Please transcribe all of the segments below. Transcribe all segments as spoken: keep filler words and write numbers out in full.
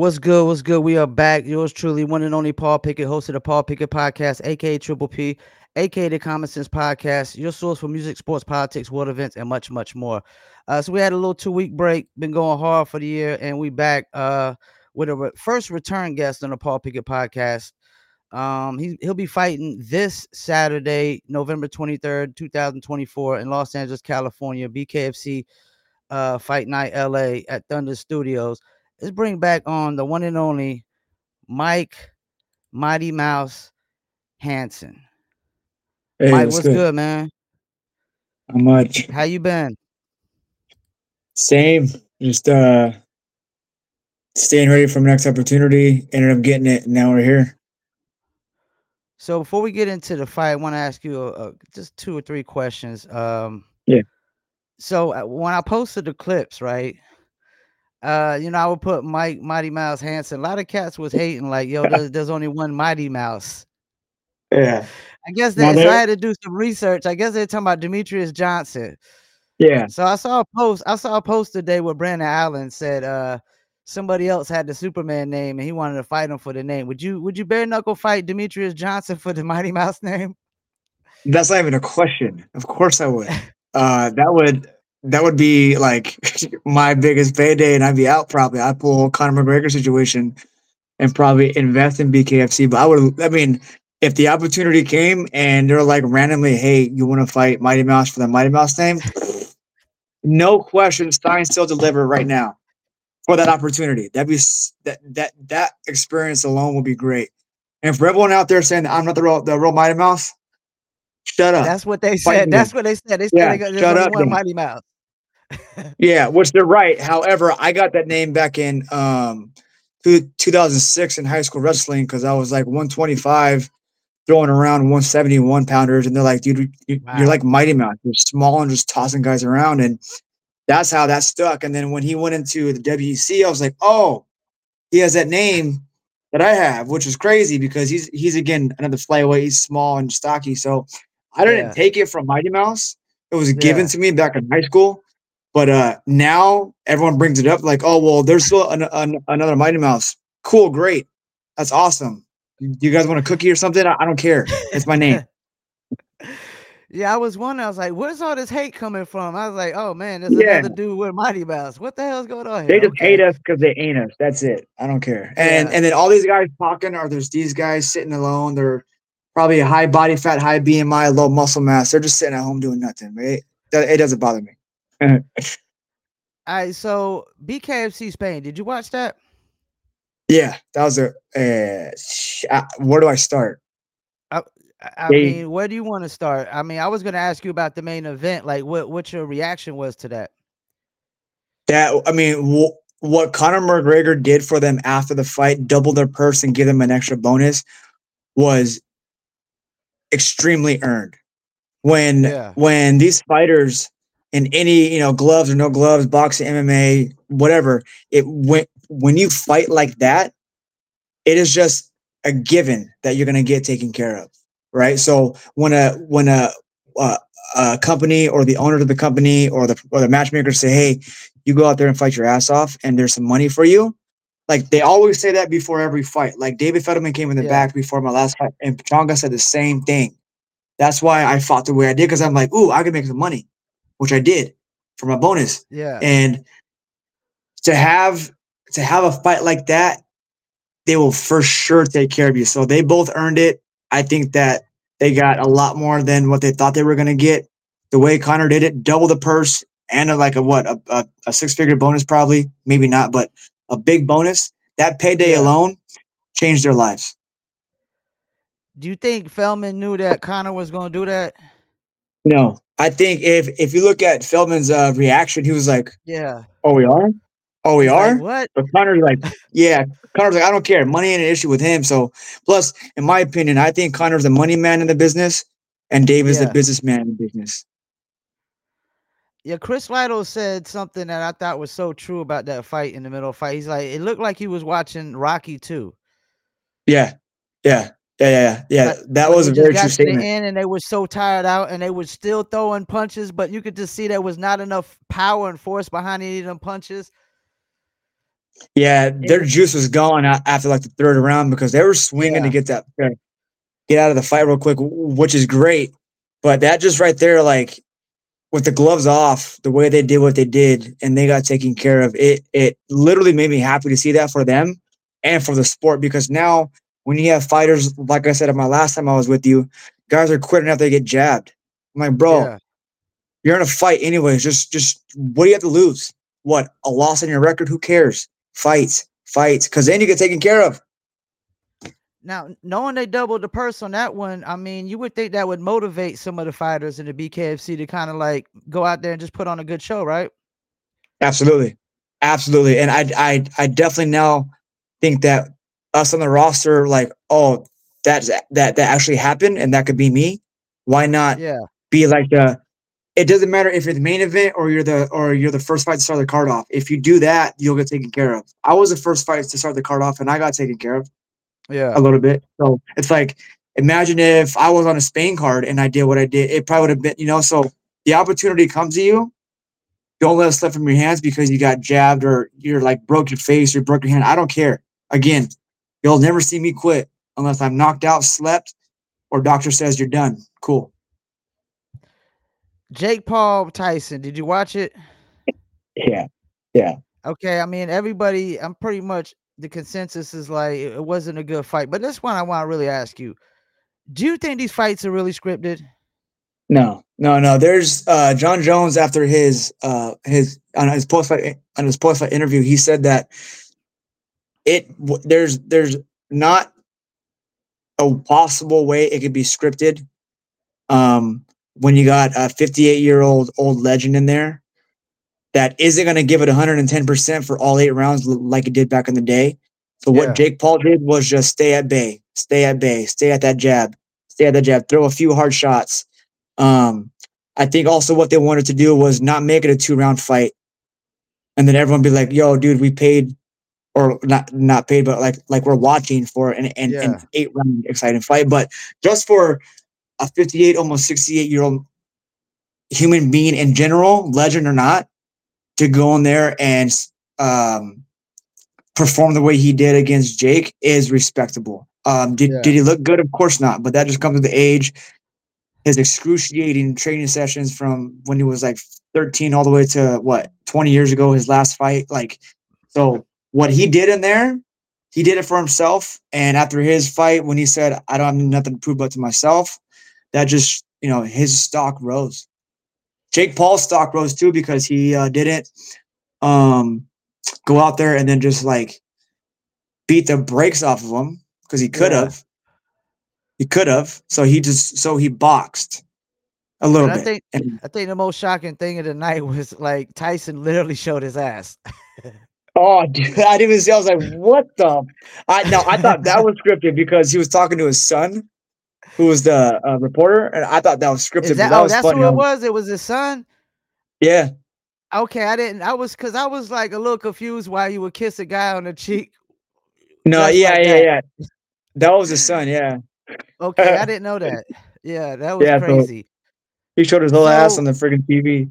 What's good? What's good? We are back. Yours truly, one and only Paul Pickett, host of the Paul Pickett Podcast, aka Triple P, aka the Common Sense Podcast, your source for music, sports, politics, world events, and much, much more. Uh, so we had a little two week break, been going hard for the year, and we back uh with a re- first return guest on the Paul Pickett Podcast. Um, he he'll be fighting this Saturday, November twenty third, two thousand twenty four, in Los Angeles, California, B K F C uh Fight Night L A at Thunder Studios. Let's bring back on the one and only Mike Mighty Mouse Hanson. Hey, Mike, what's what's good? good, man? How much? How you been? Same. Just uh staying ready for my next opportunity. Ended up getting it. And now we're here. So before we get into the fight, I want to ask you uh, just two or three questions. Um, Yeah. so uh, when I posted the clips, right? Uh, you know, I would put Mike Mighty Mouse Hanson. A lot of cats was hating, like, yo, there's, there's only one Mighty Mouse. Yeah. I guess Now that so I there. had to do some research. I guess they're talking about Demetrius Johnson. Yeah. So I saw a post. I saw a post today where Brandon Allen said uh somebody else had the Superman name and he wanted to fight him for the name. Would you would you bare knuckle fight Demetrius Johnson for the Mighty Mouse name? That's not even a question. Of course I would. Uh that would that would be like my biggest payday and I'd be out probably. I'd pull Conor McGregor situation and probably invest in B K F C. But I would I mean, if the opportunity came and they're like randomly, hey, you want to fight Mighty Mouse for the Mighty Mouse name? No question, sign still deliver right now for that opportunity. That'd be that that that experience alone would be great. And for everyone out there saying that I'm not the real the real Mighty Mouse, shut up. That's what they Fight said. me then. That's what they said. They said Yeah, they got, there's shut only up one then. Mighty Mouse. Yeah, which they're right. However, I got that name back in um two, 2006 in high school wrestling because I was like one twenty-five throwing around one seventy-one pounders, and they're like, dude, you- you're Wow. like Mighty Mouse. You're small and just tossing guys around, and that's how that stuck. And then when he went into the W E C, I was like, oh, he has that name that I have, which is crazy because he's he's again another flyweight. He's small and stocky. So I didn't Yeah. take it from Mighty Mouse. It was given Yeah. to me back in high school. But uh, now everyone brings it up like, oh well, there's still an, an, another Mighty Mouse. Cool, great, that's awesome. Do you guys want a cookie or something? I, I don't care. It's my name. Yeah, I was wondering. I was like, "Where's all this hate coming from?" I was like, "Oh man, there's Yeah, another dude with Mighty Mouse. What the hell's going on here?" they just hate Okay, us because they ain't us. That's it. I don't care. And yeah, and then all these guys talking are there's these guys sitting alone. They're probably a high body fat, high B M I, low muscle mass. They're just sitting at home doing nothing. Right? It, it doesn't bother me. all right. So B K F C Spain. Did you watch that? Yeah, that was a. Uh, sh- uh, where do I start? I, I They mean, where do you want to start? I mean, I was going to ask you about the main event. Like, what what your reaction was to that? that I mean, wh- what Conor McGregor did for them after the fight, double their purse and give them an extra bonus, was extremely earned. When Yeah, when these fighters in any you know gloves or no gloves, boxing, M M A, whatever, it when when you fight like that, it is just a given that you're gonna get taken care of, right? So when a when a a, a company or the owner of the company or the or the matchmaker say, hey, you go out there and fight your ass off, and there's some money for you. Like they always say that before every fight. Like David Fetterman came in the yeah, back before my last fight, and Pachanga said the same thing. That's why I fought the way I did because I'm like, ooh, I can make some money, which I did for my bonus. yeah. And to have to have a fight like that, they will for sure take care of you. So they both earned it. I think that they got a lot more than what they thought they were going to get. The way Connor did it, double the purse and a, like a what a, a, a six figure bonus, probably maybe not, but a big bonus. That payday Yeah. alone changed their lives. Do you think Feldman knew that Connor was going to do that? No, I think if if you look at Feldman's uh, reaction, he was like, Yeah. "Oh, we are." Oh, we He's like, are? "What?" But Connor's like, yeah, Connor's like, I don't care. Money ain't an issue with him. So, plus, in my opinion, I think Connor's the money man in the business and Dave is the Yeah. businessman in the business. Yeah, Chris Lytle said something that I thought was so true about that fight in the middle of the fight. He's like, it looked like he was watching Rocky too. Yeah. Yeah. Yeah. Yeah. Yeah. Like That when was they a just very true got to the statement. end and they were so tired out and they were still throwing punches, but you could just see there was not enough power and force behind any of them punches. Yeah, And their juice was gone a- after like the third round because they were swinging to yeah, get that get out of the fight real quick, which is great. But that just right there, like with the gloves off, the way they did what they did, and they got taken care of, it it literally made me happy to see that for them and for the sport. Because now, when you have fighters, like I said at my last time I was with you, guys are quitting after they get jabbed. I'm like, bro, yeah. you're in a fight anyways. Just just what do you have to lose? What, a loss on your record? Who cares? Fight, fight, because then you get taken care of. Now, knowing they doubled the purse on that one, I mean, you would think that would motivate some of the fighters in the B K F C to kind of like go out there and just put on a good show, right? Absolutely, absolutely, and I I I definitely now think that us on the roster, like, oh, that's that that actually happened, and that could be me. Why not Yeah, be like the? It doesn't matter if you're the main event or you're the or you're the first fight to start the card off. If you do that, you'll get taken care of. I was the first fight to start the card off, and I got taken care of a yeah. little bit. So it's like, imagine if I was on a Spain card and I did what I did. It probably would have been, you know. So the opportunity comes to you, don't let it slip from your hands because you got jabbed or you're like broke your face or broke your hand. I don't care. Again, you'll never see me quit unless I'm knocked out, slept, or doctor says you're done. Cool. Jake Paul Tyson, did you watch it? Yeah. Yeah. Okay, I mean, everybody, I'm pretty much the consensus is like it it wasn't a good fight. But this one I want to really ask you. Do you think these fights are really scripted? No, no, no. There's uh John Jones after his uh his on his post fight on his post fight interview, he said that it w- there's there's not a possible way it could be scripted. Um, when you got a fifty-eight year old old legend in there that isn't going to give it one hundred ten percent for all eight rounds like it did back in the day. So what Yeah, Jake Paul did was just stay at bay, stay at bay, stay at that jab, stay at that jab, throw a few hard shots. Um, I think also what they wanted to do was not make it a two round fight, and then everyone be like, "Yo, dude, we paid." Or not, not paid, but like like we're watching for an an, an yeah, eight round exciting fight. But just for a fifty-eight, almost sixty-eight year old human being in general, legend or not, to go in there and um, perform the way he did against Jake is respectable. Um, did yeah, did he look good? Of course not, but that just comes with the age. His excruciating training sessions from when he was like thirteen all the way to what, twenty years ago, his last fight. Like, so what he did in there, he did it for himself. And after his fight, when he said, I don't have nothing to prove but to myself, that just, you know, his stock rose. Jake Paul's stock rose too because he uh, didn't um, go out there and then just like beat the brakes off of him because he could yeah. have. He could have. So he just so he boxed a little And I bit. think And I think the most shocking thing of the night was like Tyson literally showed his ass. oh, dude, I didn't even see. I was like, what the? I no, I thought that was scripted because he was talking to his son, who was the uh, reporter, and I thought that was Is scripted. But that that oh, was that's funny. who it Huh? was? It was his son? Yeah. Okay, I didn't I was because I was like a little confused why you would kiss a guy on the cheek No. just Yeah. like Yeah. that. Yeah. That was his son. Yeah. Okay, I didn't know that. Yeah, that was yeah. So crazy. he showed his whole ass on So the freaking T V.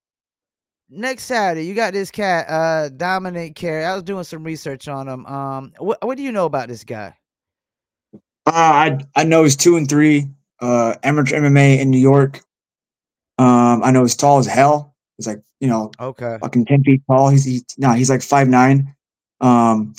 next Saturday, you got this cat, uh, Dominic Carey. I was doing some research on him. Um, what what do you know about this guy? Uh, I I know he's two and three. Uh, amateur M M A in New York. Um, I know he's tall as hell. He's like, you know, Okay. fucking ten feet tall. He's he, no, he's like five nine. Um,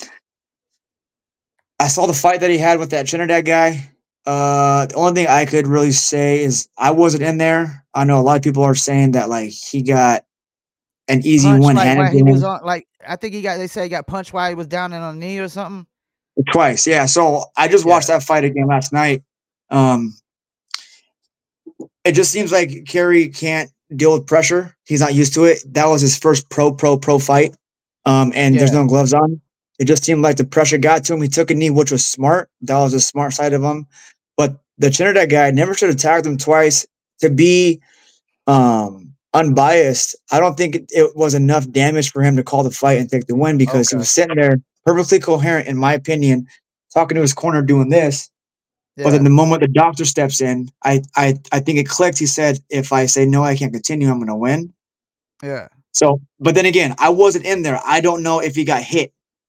I saw the fight that he had with that Trinidad guy. Uh, the only thing I could really say is I wasn't in there. I know a lot of people are saying that like he got an easy Punch one like handed while to he was him on like I think he got they say he got punched while he was down in on a knee or something. twice. Yeah. So I just watched Yeah. that fight again last night. Um, it just seems like Kerry can't deal with pressure. He's not used to it. That was his first pro, pro, pro fight. Um, and there's Yeah. no gloves on. It just seemed like the pressure got to him. He took a knee, which was smart. That was the smart side of him. But the Trinidad guy never should have tagged him twice. To be um, unbiased, I don't think it, it was enough damage for him to call the fight and take the win because he Okay. was sitting there perfectly coherent, in my opinion, talking to his corner doing this. But then Yeah. the moment the doctor steps in, I I I think it clicked. He said, "If I say no, I can't continue. I'm going to win." Yeah. So, but then again, I wasn't in there. I don't know if he got hit.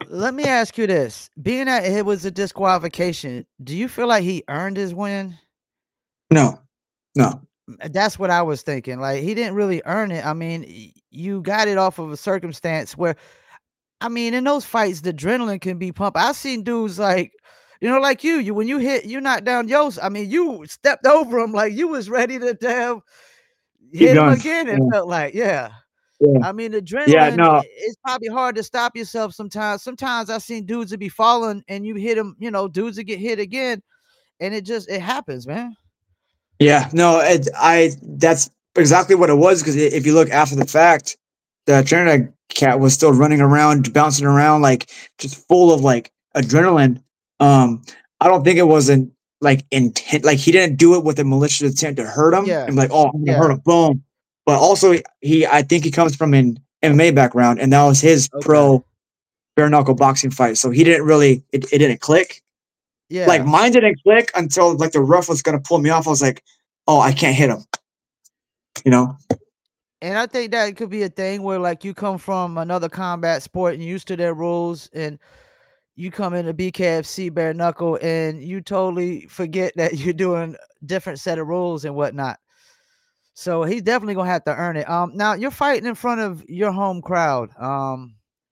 Let me ask you this: being that it was a disqualification, do you feel like he earned his win? No, no. That's what I was thinking. Like he didn't really earn it. I mean, y- you got it off of a circumstance where, I mean, in those fights, the adrenaline can be pumped. I've seen dudes like, you know, like you, you when you hit, you knocked down Yost. I mean, you stepped over him like you was ready to damn Keep hit him going. again. It Yeah, felt like, yeah. yeah, I mean, yeah. adrenaline, No, i- it's probably hard to stop yourself sometimes. Sometimes I've seen dudes that be falling and you hit them, you know, dudes that get hit again, and it just it happens, man. yeah, no. It, I that's exactly what it was. Because if you look after the fact, the Trinidad cat was still running around, bouncing around, like just full of like adrenaline. Um, I don't think it wasn't like intent. Like he didn't do it with a malicious intent to hurt him Yeah, and be like, oh, I'm gonna hurt yeah. him, boom. But also, he, I think he comes from an M M A background, and that was his Okay. pro bare knuckle boxing fight. So he didn't really, it, it didn't click. Like Yeah. mine didn't click until like the ref was gonna pull me off. I was like, oh, I can't hit him. You know? And I think that could be a thing where like you come from another combat sport and used to their rules, and you come into B K F C bare knuckle and you totally forget that you're doing different set of rules and whatnot. So he's definitely gonna have to earn it. Um, now you're fighting in front of your home crowd. Um,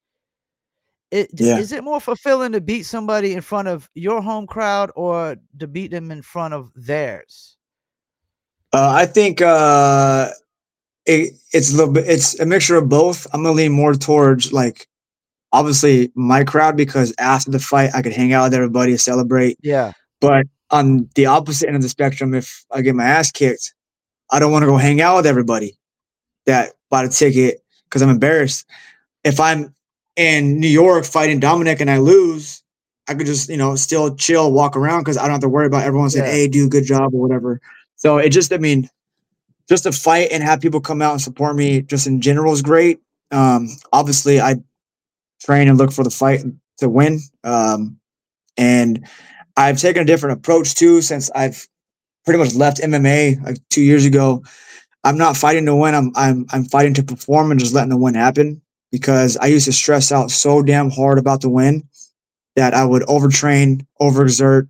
it d- Yeah. is it more fulfilling to beat somebody in front of your home crowd or to beat them in front of theirs? Uh, I think uh, it, it's a little bit. It's a mixture of both. I'm gonna lean more towards like obviously my crowd because after the fight I could hang out with everybody, celebrate. Yeah, But on the opposite end of the spectrum, if I get my ass kicked, I don't want to go hang out with everybody that bought a ticket because I'm embarrassed. If I'm in New York fighting Dominic and I lose, I could just, you know, still chill, walk around because I don't have to worry about everyone saying, yeah, hey, do a good job or whatever. So it just, I mean, just to fight and have people come out and support me just in general is great. Um, obviously, I train and look for the fight to win. Um, and I've taken a different approach too since I've pretty much left M M A like two years ago. I'm not fighting to win. I'm I'm I'm fighting to perform and just letting the win happen because I used to stress out so damn hard about the win that I would overtrain, overexert.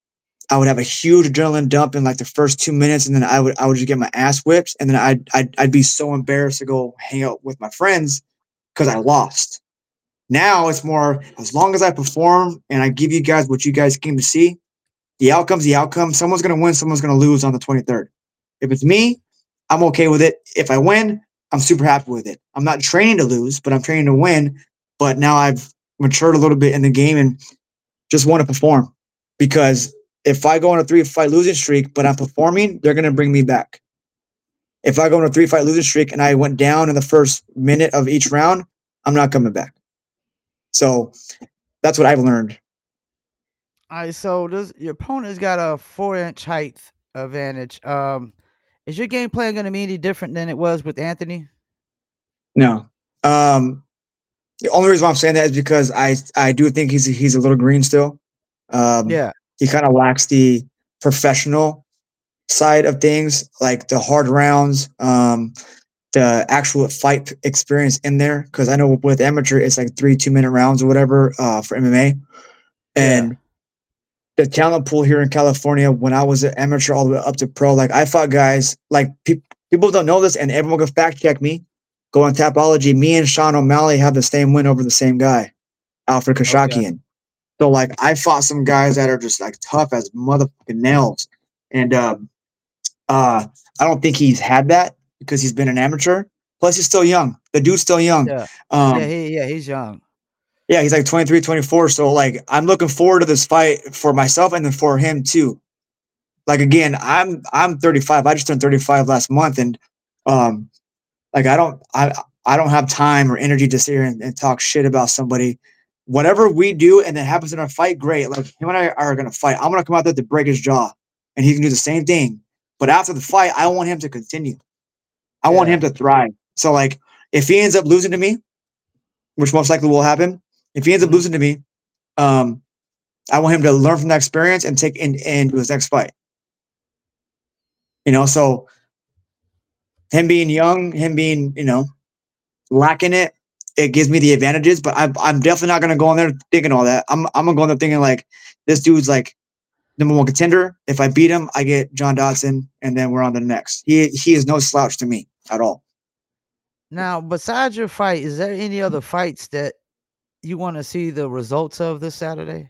I would have a huge adrenaline dump in like the first two minutes, and then I would I would just get my ass whipped, and then I'd I'd, I'd be so embarrassed to go hang out with my friends because I lost. Now it's more as long as I perform and I give you guys what you guys came to see. The outcome's the outcome. Someone's gonna win, someone's gonna lose on the twenty-third. If it's me, I'm okay with it. If I win, I'm super happy with it. I'm not training to lose, but I'm training to win. But now I've matured a little bit in the game and just want to perform. Because if I go on a three fight losing streak, but I'm performing, they're gonna bring me back. If I go on a three fight losing streak and I went down in the first minute of each round, I'm not coming back. So that's what I've learned. all right. So this your opponent's got a four inch height advantage. Um, is your game plan going to be any different than it was with Anthony? No. Um, the only reason why I'm saying that is because I I do think he's he's a little green still. Um, Yeah, he kind of lacks the professional side of things, like the hard rounds, um, the actual fight experience in there. Because I know with amateur, it's like three two minute rounds or whatever uh, for M M A, yeah, and the talent pool here in California. When I was an amateur all the way up to pro, like I fought guys like pe- people don't know this, and everyone can fact check me. Go on Tapology. Me and Sean O'Malley have the same win over the same guy, Alfred okay, Kashakian. So like I fought some guys that are just like tough as motherfucking nails. And um uh I don't think he's had that because he's been an amateur. Plus he's still young. The dude's still young. yeah, yeah. Um He, yeah, he's young. yeah, he's like twenty-three, twenty-four. So like I'm looking forward to this fight for myself and then for him too. Like again, I'm I'm thirty-five. I just turned thirty-five last month and um like I don't I I don't have time or energy to sit here and, and talk shit about somebody. Whatever we do and it happens in our fight, great. Like him and I are gonna fight. I'm gonna come out there to break his jaw, and he can do the same thing. But after the fight, I want him to continue. I want him Yeah, to thrive. So like, if he ends up losing to me, which most likely will happen, if he ends up mhm, losing to me, um, I want him to learn from that experience and take in into his next fight. You know, so him being young, him being you know lacking it, it gives me the advantages. But I'm I'm definitely not gonna go in there thinking all that. I'm I'm gonna go in there thinking like this dude's like number one contender. If I beat him, I get John Dodson, and then we're on to the next. He he is no slouch to me at all. Now, besides your fight, is there any other fights that you want to see the results of this Saturday?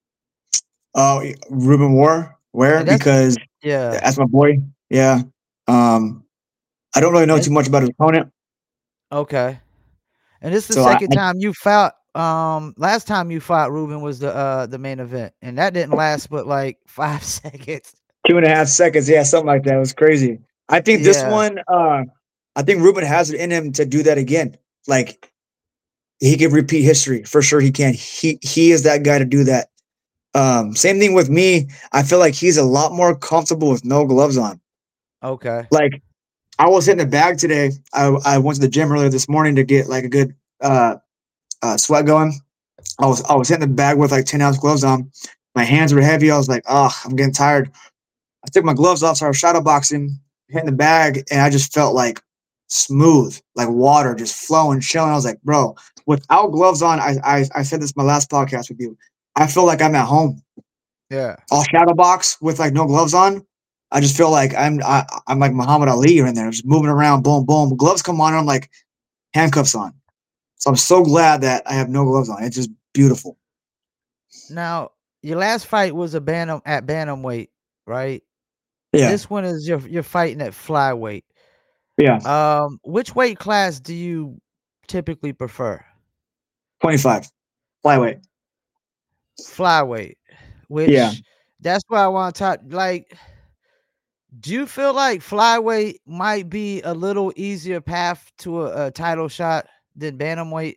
Oh, uh, Ruben War, where? Because yeah, that's my boy. Yeah. Um, I don't really know and, too much about his opponent. Okay. And this is the so second I, time you fought. Um, last time you fought Ruben was the uh the main event, and that didn't last but like five seconds. Two and a half seconds, yeah, something like that. It was crazy. I think yeah. this one, uh, I think Ruben has it in him to do that again. Like he can repeat history for sure. He can. He he is that guy to do that. Um, same thing with me. I feel like he's a lot more comfortable with no gloves on. Okay. Like I was hitting the bag today. I I went to the gym earlier this morning to get like a good uh, uh sweat going. I was I was hitting the bag with like ten ounce gloves on. My hands were heavy. I was like, oh, I'm getting tired. I took my gloves off, started shadow boxing, hitting the bag, and I just felt like smooth, like water just flowing, chilling. I was like, bro, without gloves on, I I, I said this in my last podcast with you. I feel like I'm at home. Yeah. I'll shadow box with like no gloves on. I just feel like I'm I, I'm like Muhammad Ali in there, just moving around, boom, boom. Gloves come on, and I'm like handcuffs on. So I'm so glad that I have no gloves on. It's just beautiful. Now, your last fight was a bantam at bantamweight, right? Yeah. This one is you're you're fighting at flyweight. Yeah. Um, which weight class do you typically prefer? twenty-five. Flyweight. Flyweight. Which yeah. That's why I want to talk. Like, do you feel like flyweight might be a little easier path to a, a title shot than bantamweight?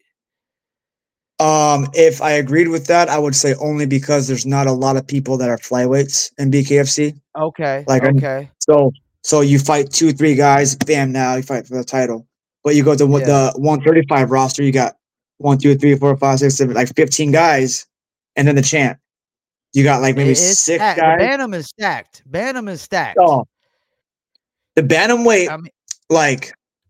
Um, if I agreed with that, I would say only because there's not a lot of people that are flyweights in B K F C. Okay. Like, okay. So, so you fight two, three guys, bam, now you fight for the title. But you go to yeah. the one thirty-five roster, you got one, two, three, four, five, six, seven, like fifteen guys, and then the champ. You got like maybe it's six stacked. guys. The Bantam is stacked. Bantam is stacked. Oh, the bantamweight, I mean, like,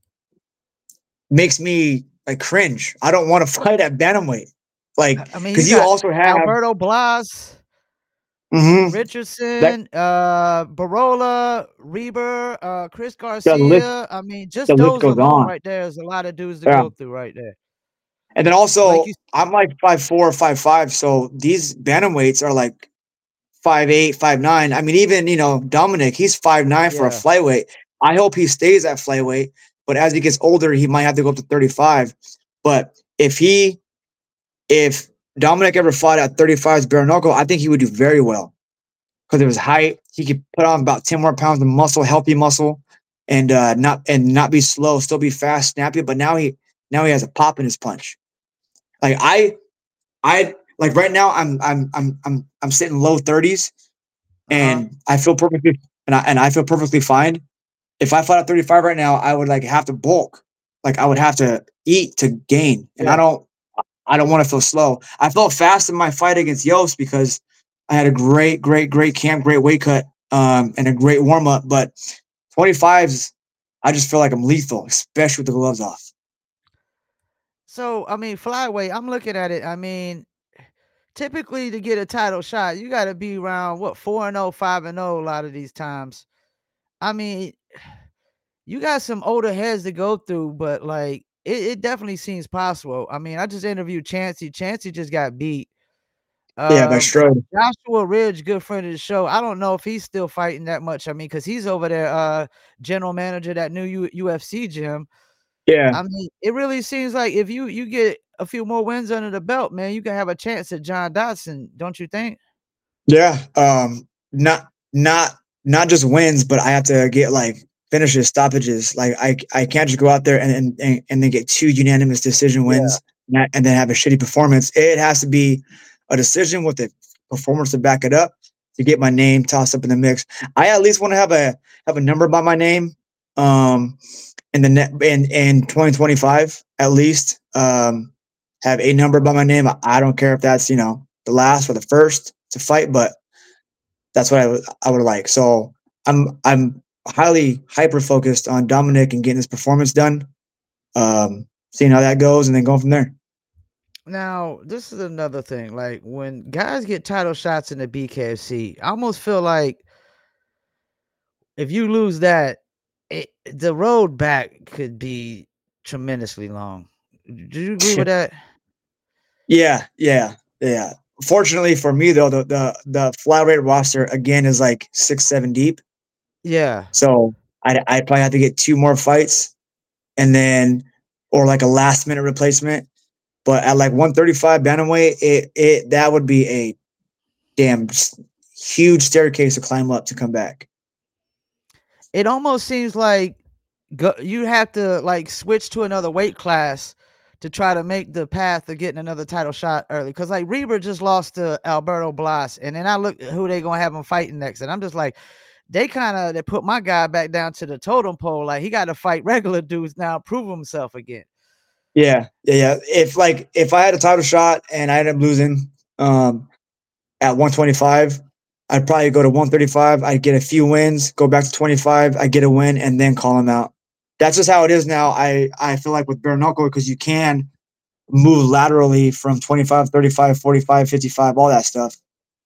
makes me like cringe. I don't want to fight at bantamweight. Like, I mean, because you, you also have Alberto Blas, mm-hmm. Richardson, that, uh, Barola, Reber, uh, Chris Garcia. List, I mean, just those alone on. right there is a lot of dudes to yeah. go through right there. And then also, like you, I'm like five four, five five, so these bantamweights are like five eight, five nine. I mean, even you know Dominic, he's five nine yeah. for a flyweight. I hope he stays at flyweight, but as he gets older, he might have to go up to thirty-five. But if he, if Dominic ever fought at thirty-five as bare knuckle, I think he would do very well because of his height. He could put on about ten more pounds of muscle, healthy muscle, and uh, not and not be slow, still be fast, snappy. But now he now he has a pop in his punch. Like I, I like right now I'm I'm I'm I'm I'm sitting low thirties, and uh-huh. I feel perfectly and I and I feel perfectly fine. If I fought at thirty-five right now, I would like have to bulk, like I would have to eat to gain, and yeah. I don't I don't want to feel slow. I felt fast in my fight against Yost because I had a great great great camp, great weight cut, um, and a great warm up. But twenty-fives, I just feel like I'm lethal, especially with the gloves off. So, I mean, flyweight, I'm looking at it. I mean, typically to get a title shot, you got to be around, what, four and oh, five and oh a lot of these times. I mean, you got some older heads to go through, but, like, it, it definitely seems possible. I mean, I just interviewed Chancey. Chancey just got beat. Um, yeah, that's true. Joshua Ridge, good friend of the show. I don't know if he's still fighting that much. I mean, because he's over there, uh, general manager of that new U- UFC gym. Yeah, I mean, it really seems like if you you get a few more wins under the belt, man, you can have a chance at John Dodson, don't you think? Yeah, um, not not not just wins, but I have to get like finishes, stoppages. Like I I can't just go out there and and, and then get two unanimous decision wins yeah. and then have a shitty performance. It has to be a decision with a performance to back it up to get my name tossed up in the mix. I at least want to have a have a number by my name. Um, in the net in, in twenty twenty-five, at least, um, have a number by my name. I, I don't care if that's, you know, the last or the first to fight, but that's what I would, I would like. So I'm, I'm highly hyper focused on Dominic and getting his performance done. Um, seeing how that goes, and then going from there. Now, this is another thing. Like when guys get title shots in the B K F C, I almost feel like if you lose that, it, the road back could be tremendously long. Do you agree with that? Yeah, yeah, yeah. Fortunately for me, though, the the the flyweight roster again is like six, seven deep. Yeah. So I I probably have to get two more fights, and then or like a last minute replacement. But at like one thirty-five bantamweight, it it that would be a damn huge staircase to climb up to come back. It almost seems like go, you have to like switch to another weight class to try to make the path of getting another title shot early. Cause like Reber just lost to Alberto Blas, and then I look at who they gonna have him fighting next, and I'm just like, they kind of they put my guy back down to the totem pole. Like he got to fight regular dudes now, prove himself again. Yeah, yeah, yeah. If like if I had a title shot and I ended up losing um, at one twenty-five, I'd probably go to one thirty-five. I'd get a few wins, go back to twenty-five. I get a win, and then call him out. That's just how it is now. I I feel like with bare knuckle because you can move laterally from twenty-five, thirty-five, forty-five, fifty-five, all that stuff.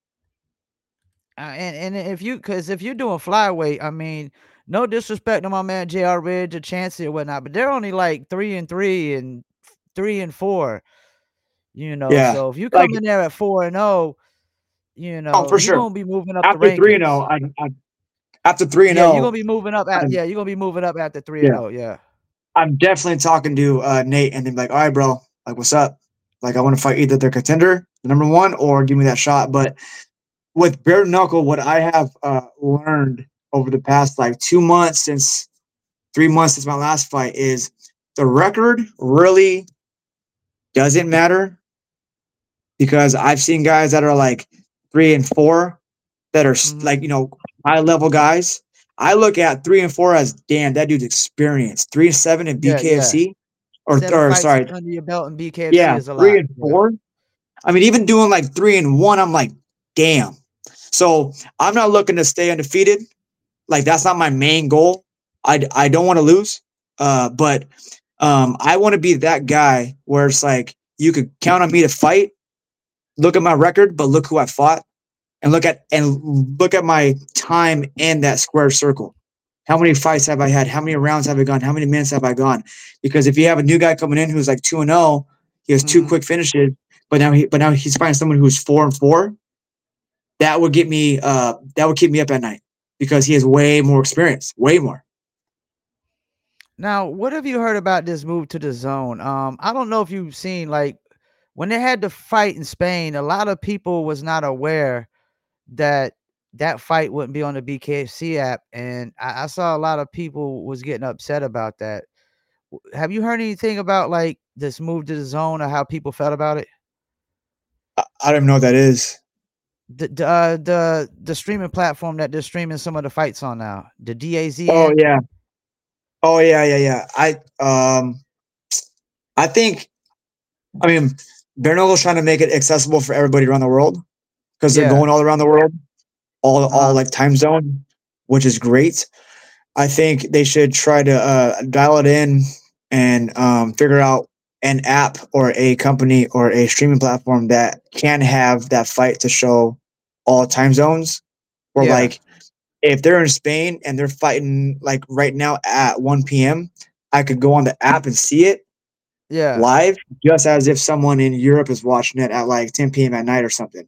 Uh, and and if you because if you're doing flyweight, I mean, no disrespect to my man J R Ridge or Chancey or whatnot, but they're only like three and three and three and four. You know, Yeah, so if you like come in there at four and zero, you oh know for you're sure. gonna be moving up the After three and rankings. zero, I, I after three and Yeah, you're gonna zero, be moving up at I'm, yeah, you're gonna be moving up after three and yeah, zero. Yeah. I'm definitely talking to uh, Nate and then be like, all right, bro, like what's up? Like I want to fight either their contender, the number one, or give me that shot. But with bare knuckle, what I have uh, learned over the past like two months since three months since my last fight is the record really doesn't matter because I've seen guys that are like three and four that are Mm-hmm. like, you know, high level guys. I look at three and four as damn, that dude's experienced. Three and seven in Yeah, yeah. B K F C, or Seven or fights sorry, under your belt in B K F C yeah, is a three lot. and Yeah. four. I mean, even doing like three and one, I'm like, damn. So I'm not looking to stay undefeated. Like that's not my main goal. I I don't want to lose. Uh, but um, I want to be that guy where it's like you could count on me to fight. Look at my record, but look who I fought, and look at and look at my time in that square circle. How many fights have I had? How many rounds have I gone? How many minutes have I gone? Because if you have a new guy coming in who's like two and zero, he has two Mm-hmm. quick finishes, but now he but now he's fighting someone who's four and four. That would get me. Uh, that would keep me up at night because he has way more experience, way more. Now, what have you heard about this move to the zone? Um, I don't know if you've seen like when they had the fight in Spain, a lot of people was not aware that that fight wouldn't be on the B K F C app, and I, I saw a lot of people was getting upset about that. W- Have you heard anything about like this move to the zone or how people felt about it? I, I don't even know what that is. The the uh, the the streaming platform that they're streaming some of the fights on now, the Oh DAZN. yeah. Oh yeah, yeah, yeah. I um I think I mean Bernoulli's trying to make it accessible for everybody around the world because they're Yeah. going all around the world, all all Uh, like time zone, which is great. I think they should try to uh, dial it in and um, figure out an app or a company or a streaming platform that can have that fight to show all time zones. Or yeah. like if they're in Spain and they're fighting like right now at one p.m., I could go on the app and see it Yeah. live, just as if someone in Europe is watching it at like ten p.m. at night or something.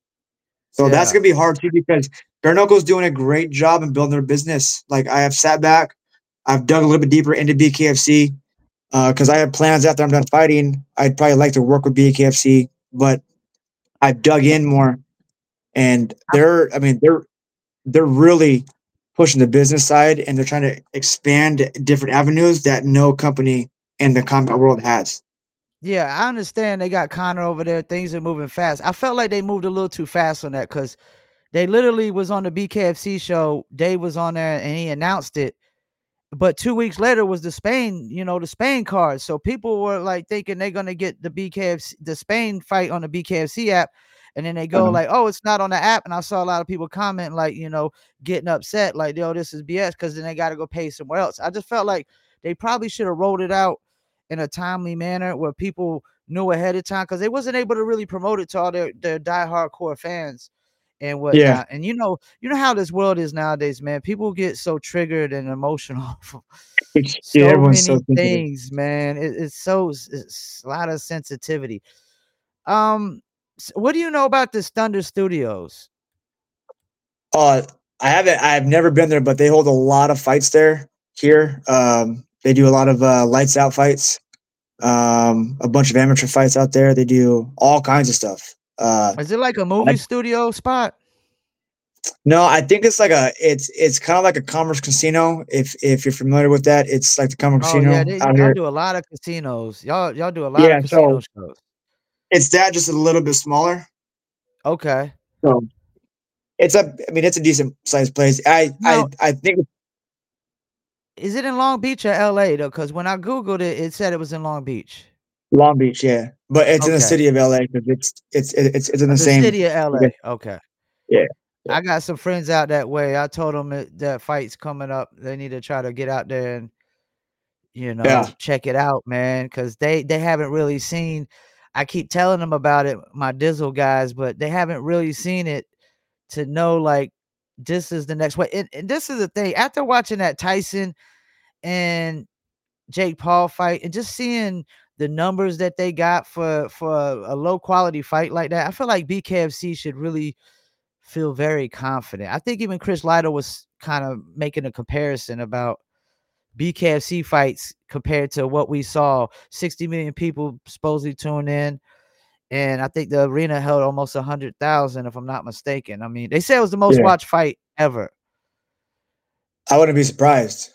So that's Yeah. gonna be hard too because Bare doing a great job in building their business. Like I have sat back, I've dug a little bit deeper into B K F C because uh, I have plans after I'm done fighting. I'd probably like to work with B K F C, but I've dug in more, and they're, I mean, they're they're really pushing the business side, and they're trying to expand different avenues that no company in the combat world has. Yeah, I understand they got Connor over there. Things are moving fast. I felt like they moved a little too fast on that because they literally was on the B K F C show. Dave was on there and he announced it. But two weeks later was the Spain, you know, the Spain card. So people were like thinking they're gonna get the B K F C, the Spain fight on the B K F C app, and then they go Uh, like, "Oh, it's not on the app." And I saw a lot of people comment like, you know, getting upset, like, "Yo, this is B S," because then they got to go pay somewhere else. I just felt like they probably should have rolled it out in a timely manner where people knew ahead of time, because they wasn't able to really promote it to all their, their diehard core fans and Yeah. whatnot. And you know, you know how this world is nowadays, man. People get so triggered and emotional from It's, yeah, so everyone's so many sensitive. things, man. It, it's so it's a lot of sensitivity. Um, s- what do you know about this Thunder Studios? Uh, I haven't. I've never been there, but they hold a lot of fights there. Here, um, they do a lot of uh, lights out fights. Um, a bunch of amateur fights out there. They do all kinds of stuff. Uh, Is it like a I, movie studio spot? no, I think it's like a. It's it's kind of like a Commerce Casino. If if you're familiar with that, it's like the Commerce Oh yeah, Casino they, out y'all here. do a lot of casinos. Y'all y'all do a lot of Yeah, casino so shows. it's that just a little bit smaller. Okay. So it's a. I mean, it's a decent sized place. I I Now, I think is it in Long Beach or L A though? Because when I googled it, it said it was in Long Beach. Long Beach, yeah, but it's in the Okay, city of L A because it's it's it's it's in Uh, the the same. city of I guess, L A. Okay, yeah, yeah, I got some friends out that way. I told them that, that fight's coming up. They need to try to get out there and you yeah, know check it out, man, because they they haven't really seen. I keep telling them about it, my Dizzle guys, but they haven't really seen it to know like this is the next way. And, and this is the thing. After watching that Tyson and Jake Paul fight and just seeing the numbers that they got for for a low quality fight like that, I feel like B K F C should really feel very confident. I think even Chris Lytle was kind of making a comparison about B K F C fights compared to what we saw. sixty million people supposedly tuned in. And I think the arena held almost one hundred thousand, if I'm not mistaken. I mean, they said it was the most yeah. watched fight ever. I wouldn't be surprised,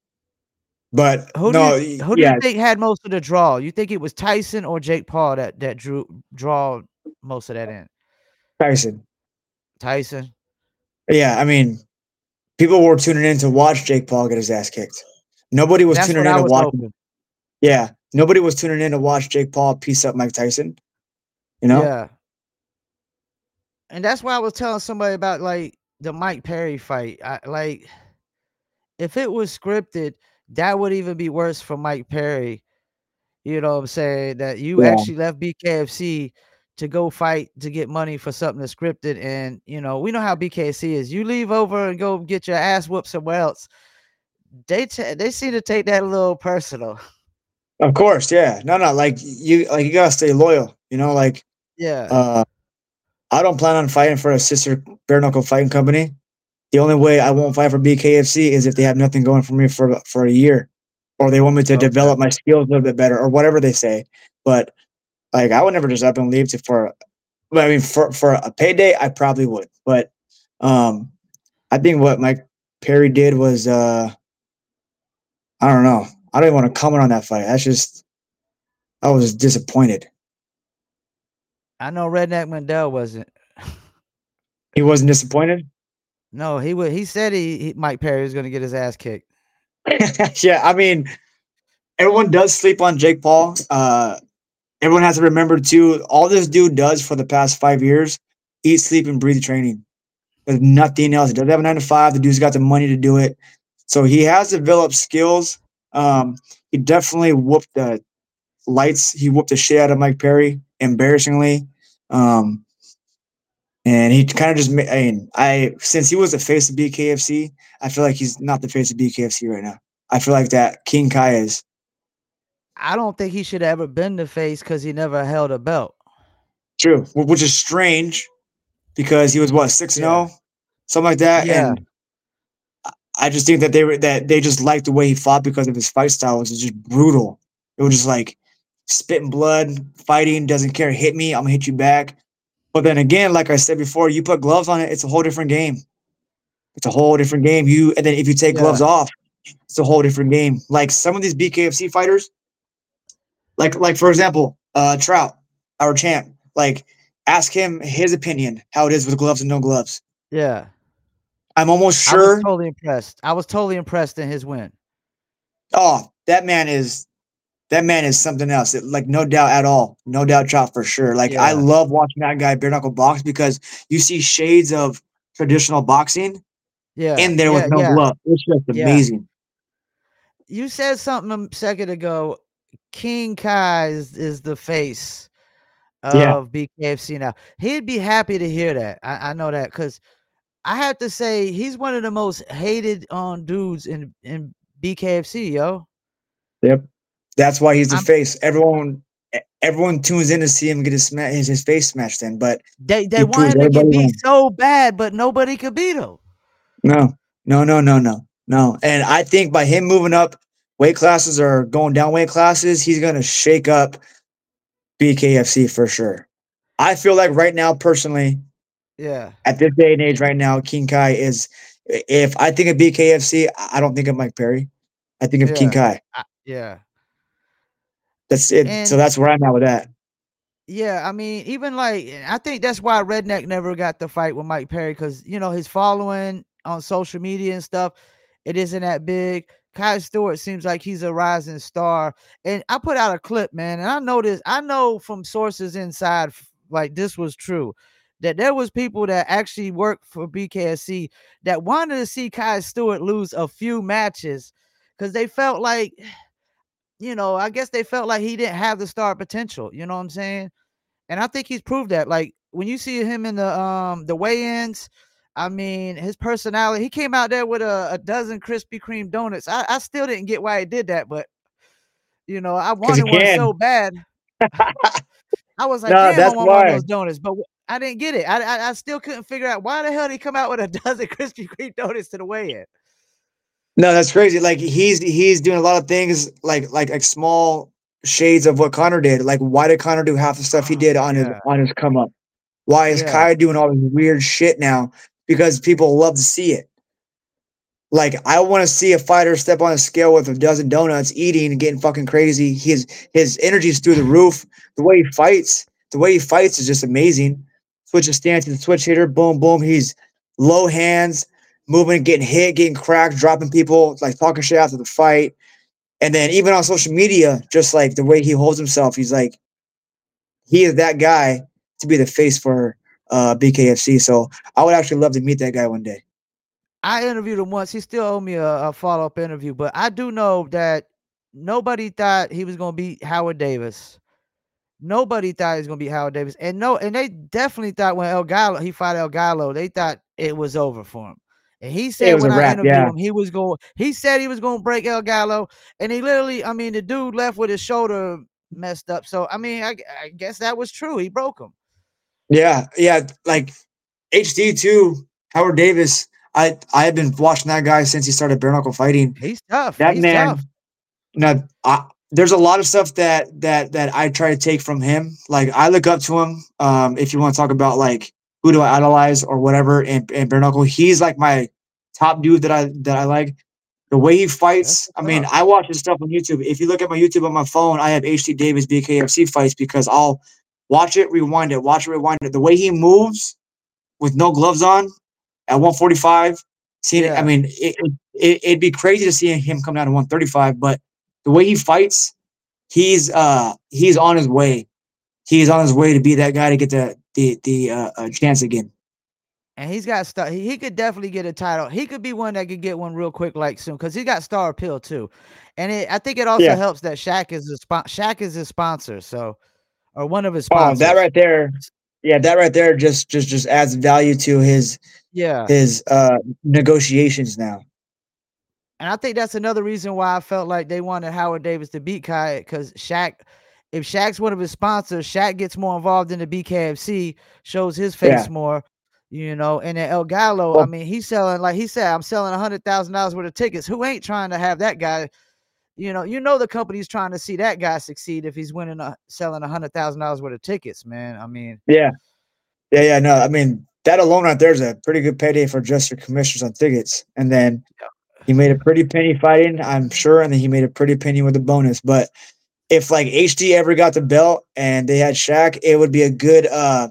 but Who do you no, y- who do you yeah, think had most of the draw? You think it was Tyson or Jake Paul that that drew draw most of that in? Tyson. Tyson? Yeah, I mean, people were tuning in to watch Jake Paul get his ass kicked. Nobody was That's tuning what in I to was watch. hoping. Yeah, nobody was tuning in to watch Jake Paul piece up Mike Tyson. You know? Yeah. And that's why I was telling somebody about like the Mike Perry fight. I like if it was scripted, that would even be worse for Mike Perry. You know what I'm saying? That you Yeah, actually left B K F C to go fight to get money for something that's scripted. And you know, we know how B K F C is. You leave over and go get your ass whooped somewhere else. They t- they seem to take that a little personal. of course. Yeah, no, no, like you, like you gotta stay loyal. You know, like Yeah. uh, I don't plan on fighting for a sister bare knuckle fighting company. The only way I won't fight for B K F C is if they have nothing going for me for for a year, or they want me to Okay. develop my skills a little bit better, or whatever they say. But like, I would never just up and leave to for. Well, I mean, for for a payday, I probably would. But um, I think what Mike Perry did was, uh, I don't know. I don't even want to comment on that fight. That's just, I was disappointed. I know Redneck Mandel wasn't. He wasn't disappointed. No, he would. He said he, he Mike Perry was going to get his ass kicked. Yeah, I mean, everyone does sleep on Jake Paul. Uh, everyone has to remember too. All this dude does for the past five years: eat, sleep, and breathe training. There's nothing else. He doesn't have a nine to five. The dude's got the money to do it. So he has developed skills. Um, he definitely whooped the lights. He whooped the shit out of Mike Perry, embarrassingly. Um, and he kind of just, ma- I mean, I since he was the face of B K F C, I feel like he's not the face of B K F C right now. I feel like that King Kai is I don't think he should have ever been the face because he never held a belt. true, wh- which is strange because he was what six and Yeah. zero, something like that, Yeah. and I just think that they were that they just liked the way he fought because of his fight style, which is just brutal. It was just like spitting blood, fighting, doesn't care, hit me, I'm gonna hit you back. But then again, like I said before, you put gloves on it, it's a whole different game. It's a whole different game. You and then if you take gloves Yeah. off, it's a whole different game. Like some of these B K F C fighters, like like for example, uh Trout, our champ, like ask him his opinion, how it is with gloves and no gloves. Yeah. I'm almost I was sure, totally impressed. I was totally impressed in his win. oh, that man is that man is something else. It, like no doubt at all. No doubt Trout for sure. Like I Yeah. love watching that guy bare knuckle box because you see shades of traditional boxing Yeah. in there with Yeah. no Yeah. glove. It's just Yeah. amazing. You said something a second ago. King Kai is, is the face Yeah. of B K F C now. He'd be happy to hear that. I, I know that because I have to say he's one of the most hated on dudes in in B K F C, yo. Yep. That's why he's the I'm face. Everyone e everyone tunes in to see him get his sma his his face smashed in, but they they he want proves him to everybody get beat wrong. so bad, but nobody could beat him. No. No, no, no, no, no, and I think by him moving up weight classes or going down weight classes, he's gonna shake up B K F C for sure. I feel like right now, personally, Yeah. at this day and age right now, King Kai is if I think of B K F C, I don't think of Mike Perry. I think of King Yeah. Kai. I, yeah. That's it. So And that's where I'm at with that. yeah, I mean, even like I think that's why Redneck never got the fight with Mike Perry because you know his following on social media and stuff, it isn't that big. Kai Stewart seems like he's a rising star, and I put out a clip, man, and I know this. I know from sources inside, like this was true, that there was people that actually worked for B K S C that wanted to see Kai Stewart lose a few matches because they felt like, you know, I guess they felt like he didn't have the star potential. You know what I'm saying? And I think he's proved that. Like when you see him in the um the weigh-ins, I mean his personality. He came out there with a, a dozen Krispy Kreme donuts. I, I still didn't get why he did that, but you know I Because he wanted one can. so bad. I was like, No, damn, I that's want one of why. those donuts, but I didn't get it. I, I I still couldn't figure out why the hell did he come out with a dozen Krispy Kreme donuts to the weigh-in. No, that's crazy. Like he's he's doing a lot of things like like like small shades of what Connor did. Like why did Connor do half the stuff he Oh did on his yeah, on his come up? Why is yeah. Kai doing all this weird shit now? Because people love to see it. Like I want to see a fighter step on a scale with a dozen donuts, eating and getting fucking crazy. His his energy's through the roof. The way he fights, the way he fights is just amazing. Switch his stance to the switch hitter, boom, boom. He's low hands, moving, getting hit, getting cracked, dropping people, like talking shit after the fight. And then even on social media, just like the way he holds himself, he's like he is that guy to be the face for uh, B K F C. So I would actually love to meet that guy one day. I interviewed him once. He still owed me a, a follow up interview, but I do know that nobody thought he was going to beat Howard Davis. Nobody thought he was gonna be Howard Davis, and no, and they definitely thought when El Gallo he fought El Gallo, they thought it was over for him. And he It said was when a I wrap, interviewed yeah. him, he was going. He said he was going to break El Gallo, and he literally, I mean, the dude left with his shoulder messed up. So I mean, I, I guess that was true. He broke him. Yeah, yeah, like H D too, Howard Davis. I I have been watching that guy since he started bare knuckle fighting. He's tough. That He's tough. man, now I, there's a lot of stuff that that that I try to take from him. Like I look up to him. Um, if you want to talk about like who do I idolize or whatever, and, and bare knuckle, he's like my top dude that I that I like. The way he That's fights, I what's mean, up. I watch his stuff on YouTube. If you look at my YouTube on my phone, I have H D Davis B K F C fights because I'll watch it, rewind it, watch it, rewind it. The way he moves with no gloves on at one forty-five, seeing it, I Yeah. mean, it, it, it'd be crazy to see him come down to one thirty-five, but the way he fights, he's uh he's on his way. He's on his way to be that guy to get the the the uh, uh, chance again. And he's got star. He, he could definitely get a title. He could be one that could get one real quick, like soon, because he got star appeal too. And it, I think it also Yeah. helps that Shaq is a spon- Shaq is his sponsor, so or one of his Oh, that sponsors. right there. Yeah, that right there just just just adds value to his Yeah, his uh negotiations now. and I think that's another reason why I felt like they wanted Howard Davis to beat Kai because Shaq. If Shaq's one of his sponsors, Shaq gets more involved in the B K F C, shows his Yeah. face more, you know. And then El Gallo, I Well, mean, he's selling like he said, I'm selling a hundred thousand dollars worth of tickets. Who ain't trying to have that guy? You know, you know the company's trying to see that guy succeed if he's winning a selling a hundred thousand dollars worth of tickets, man. I mean, yeah. Yeah, yeah, no. I mean, that alone right there is a pretty good payday for just your commissions on tickets. And then he made a pretty penny fighting, I'm sure, and then he made a pretty penny with the bonus. But if like H D ever got the belt and they had Shaq, it would be a good uh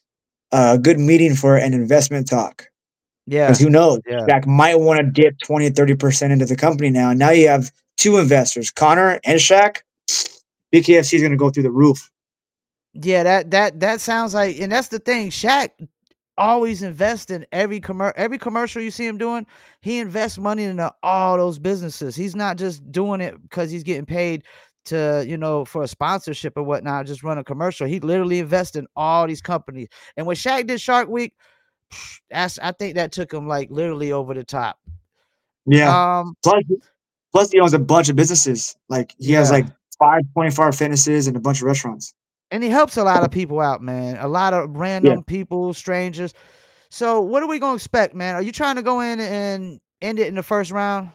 uh good meeting for an investment talk. Because yeah, who knows? yeah, Shaq might want to dip twenty, thirty percent into the company now. Now you have two investors, Connor and Shaq. B K F C is gonna go through the roof. yeah. That that that sounds like, and that's the thing. Shaq always invests in every commer every commercial you see him doing. He invests money into all those businesses. He's not just doing it because he's getting paid to, you know, for a sponsorship or whatnot, just run a commercial. He literally invested in all these companies. And when Shaq did Shark Week, that's I think that took him like literally over the top. Yeah. Um, plus, plus he owns a bunch of businesses. Like he has yeah. like five twenty-four hour fitnesses and a bunch of restaurants. And he helps a lot of people out, man. A lot of random Yeah. people, strangers. So what are we gonna expect, man? Are you trying to go in and end it in the first round?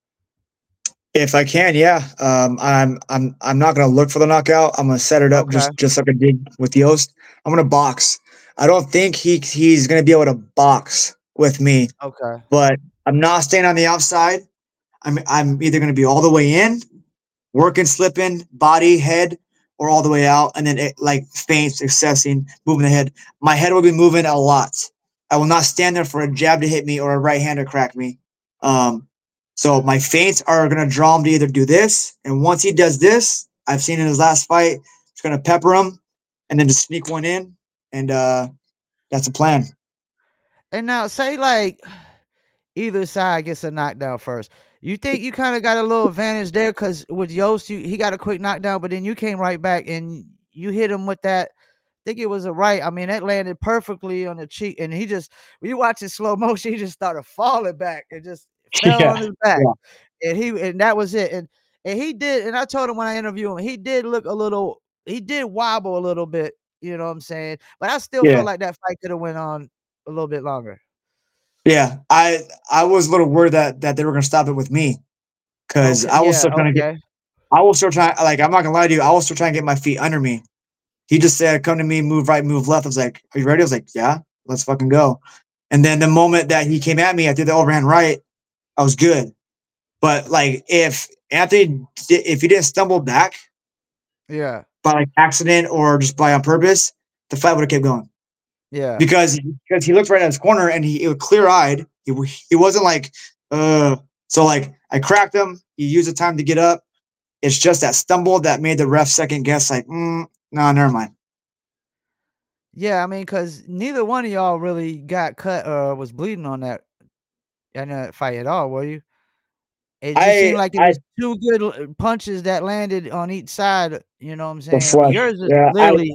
If I can, yeah. Um, I'm I'm I'm not gonna look for the knockout. I'm gonna set it up Okay. just just like I did with Yost. I'm gonna box. I don't think he he's gonna be able to box with me, Okay. but I'm not staying on the outside. I'm I'm either gonna be all the way in, working, slipping, body, head, or all the way out, and then it, like feints, accessing, moving the head. My head will be moving a lot. I will not stand there for a jab to hit me or a right hand to crack me. Um, so my feints are gonna draw him to either do this, and once he does this, I've seen in his last fight, it's gonna pepper him, and then just sneak one in, and uh, that's the plan. And now say like either side gets a knockdown first. You think you kind of got a little advantage there because with Yost, you, he got a quick knockdown, but then you came right back and you hit him with that. I think it was a right. I mean, that landed perfectly on the cheek, and he just when you watch it slow motion, he just started falling back and just fell Yeah, on his back, yeah. and he and that was it. And and he did, and I told him when I interviewed him, he did look a little, he did wobble a little bit. You know what I'm saying? But I still Yeah. feel like that fight could have went on a little bit longer. Yeah, I I was a little worried that that they were gonna stop it with me because Okay, I was yeah, still trying to get. okay. I was still trying. Like I'm not gonna lie to you. I was still trying to get my feet under me. He just said, "Come to me, move right, move left." I was like, "Are you ready?" I was like, "Yeah, let's fucking go." And then the moment that he came at me, I did the overhand right. I was good. But like, if Anthony, if he didn't stumble back Yeah, by like accident or just by on purpose, the fight would have kept going. yeah. because because he looked right at his corner and he, he was clear eyed. He he wasn't like uh. So like I cracked him. He used the time to get up. It's just that stumble that made the ref second guess. Like, mm, no, never mind. Yeah, I mean, cause neither one of y'all really got cut or was bleeding on that in that fight at all, were you? It just seemed I like it I was two good l punches that landed on each side, you know what I'm the saying? I mean, flush. yours is Yeah, I literally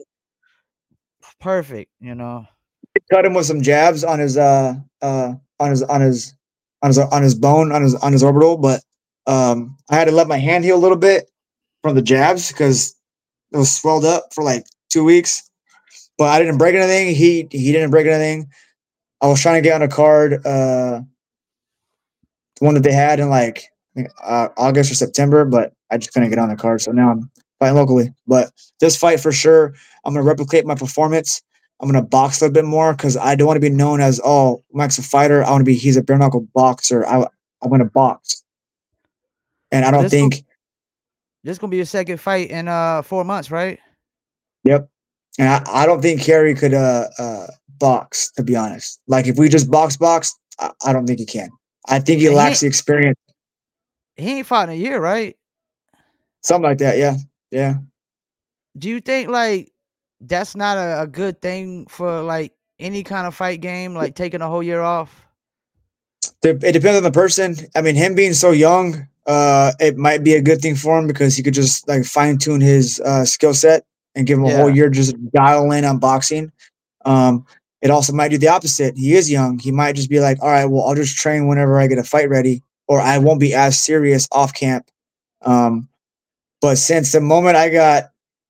perfect, you know? cut him with some jabs on his uh uh on his on his on his on his bone on his on his orbital, but um I had to let my hand heal a little bit from the jabs because it was swelled up for like two weeks. But I didn't break anything. He he didn't break anything. I was trying to get on a card, uh, the one that they had in like uh, August or September, but I just couldn't get on the card. So now I'm fighting locally. But this fight for sure, I'm gonna replicate my performance. I'm gonna box a little bit more because I don't want to be known as oh Mike's a fighter. I want to be he's a bare knuckle boxer. I I'm gonna box, and I So don't this gon think. this gonna be your second fight in, uh, four months, right? Yep, and I, I don't think Kerry could uh uh box to be honest. Like if we just box box, I, I don't think he can. I think he And he lacks ain't the experience. he ain't fought in a year, right? Something like that. Yeah. Yeah. Do you think, like, that's not a a good thing for, like, any kind of fight game, like taking a whole year off? It depends on the person. I mean, him being so young, uh, it might be a good thing for him because he could just like fine tune his uh, skill set and give him a whole Yeah. year just dial in on boxing. Um, it also might do the opposite. He is young. He might just be like, all right, well, I'll just train whenever I get a fight ready, or I won't be as serious off camp. Um, but since the moment I got,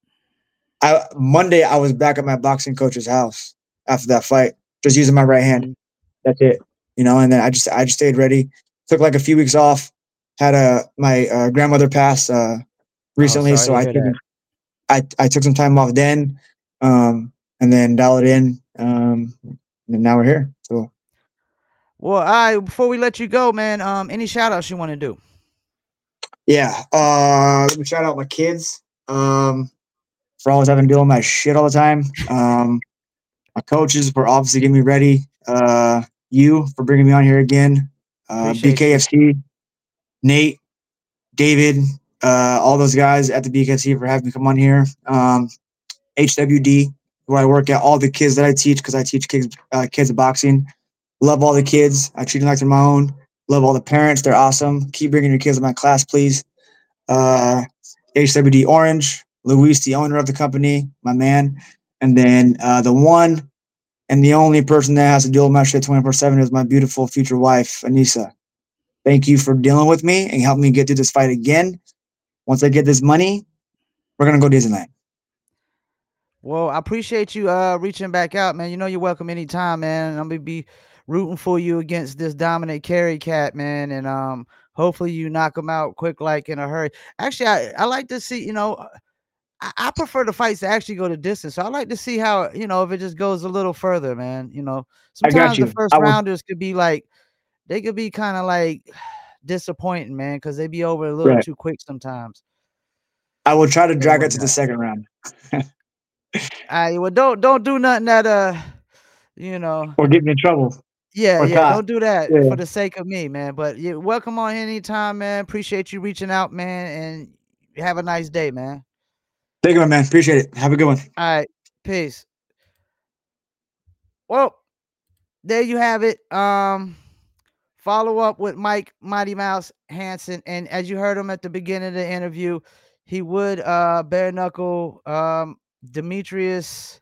I Monday, I was back at my boxing coach's house after that fight, just using my right hand. Mhm. That's it, you know. And then I just I just stayed ready. Took like a few weeks off. Had a my uh, grandmother pass uh, Oh, recently, sorry so to I hear took that. I I took some time off then, um, and then dial it in. Um, and now we're here. So Well, alright, before we let you go, man, um, any shout outs you wanna do? yeah, uh, let me shout out my kids um, for always having to deal with my shit all the time. Um, my coaches for obviously getting me ready. Uh, you for bringing me on here again. Uh, Appreciate you. B K F C, Nate, David, uh, all those guys at the B K F C for having me come on here. Um, H W D, where I work at, all the kids that I teach because I teach kids uh, kids boxing. Love all the kids. I treat them like they're my own. Love all the parents. They're awesome. Keep bringing your kids to my class, please. Uh, H W D Orange, Luis, the owner of the company, my man, and then uh, the one and the only person that has to deal with my shit twenty-four seven is my beautiful future wife, Anissa. Thank you for dealing with me and helping me get through this fight again. Once I get this money, we're gonna go Disneyland. Well, I appreciate you uh reaching back out, man. You know you're welcome anytime, man. I'm gonna be rooting for you against this Dominic Carey cat, man, and um hopefully you knock him out quick, like in a hurry. Actually, I, I like to see, you know, I, I prefer the fights to actually go the distance. So I like to see how, you know, if it just goes a little further, man. You know, I got sometimes the you. first I will. rounders could be like they could be kind of like disappointing, man, because they be over a little Right. too quick sometimes. I will try to And drag it to the whatnot. second round. I well don't don't do nothing that uh you know Or get me in trouble. yeah, Or yeah, caught. don't do that Yeah. for the sake of me, man. But you're welcome on anytime, man. Appreciate you reaching out, man, and have a nice day, man. Thank you, my man. Appreciate it. Have a good one. All right, peace. Well, there you have it. Um, follow up with Mike Mighty Mouse Hansen, and as you heard him at the beginning of the interview, he would uh bare knuckle um Demetrius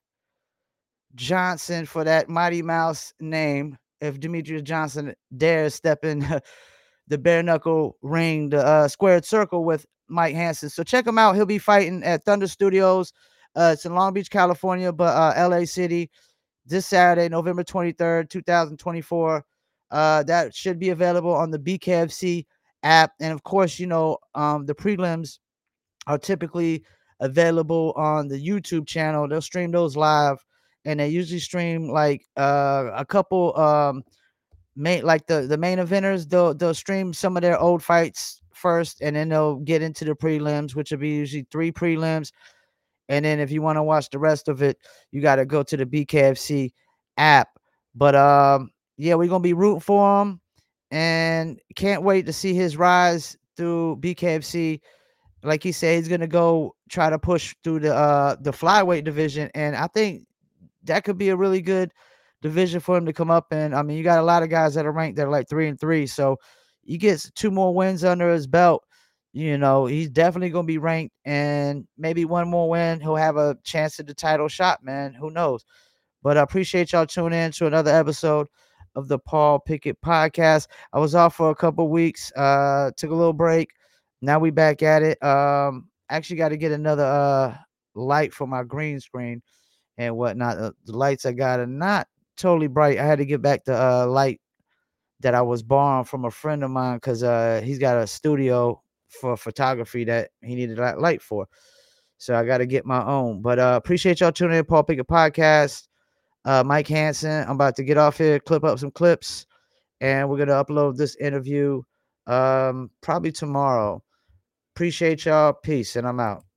Johnson for that Mighty Mouse name. If Demetrius Johnson dares step in the bare knuckle ring, the uh, squared circle with Mike Hansen. So check him out. He'll be fighting at Thunder Studios. Uh, it's in Long Beach, California, but uh, L A City this Saturday, November twenty-third, twenty twenty-four. Uh, that should be available on the B K F C app. And of course, you know, um, the prelims are typically available on the YouTube channel. They'll stream those live, and they usually stream like uh, a couple um, main like the the main eventers. They'll they'll stream some of their old fights first, and then they'll get into the prelims, which will be usually three prelims. And then if you want to watch the rest of it, you got to go to the B K F C app. But um, yeah, we're gonna be rooting for him, and can't wait to see his rise through B K F C. Like he said, he's gonna go try to push through the uh the flyweight division, and I think that could be a really good division for him to come up in. I mean, you got a lot of guys that are ranked that are like three and three, so he gets two more wins under his belt. You know, he's definitely gonna be ranked, and maybe one more win, he'll have a chance at the title shot, man. Who knows? But I appreciate y'all tuning in to another episode of the Paul Pickett podcast. I was off for a couple weeks, uh, took a little break. Now we back at it. Um, actually got to get another uh light for my green screen and whatnot. Uh, the lights I got are not totally bright. I had to get back the uh, light that I was borrowing from a friend of mine because uh, he's got a studio for photography that he needed that light for. So I got to get my own. But uh, appreciate y'all tuning in, Paul Pickett Podcast. Uh, Mike Hansen. I'm about to get off here, clip up some clips, and we're gonna upload this interview um, probably tomorrow. Appreciate y'all. Peace, and I'm out.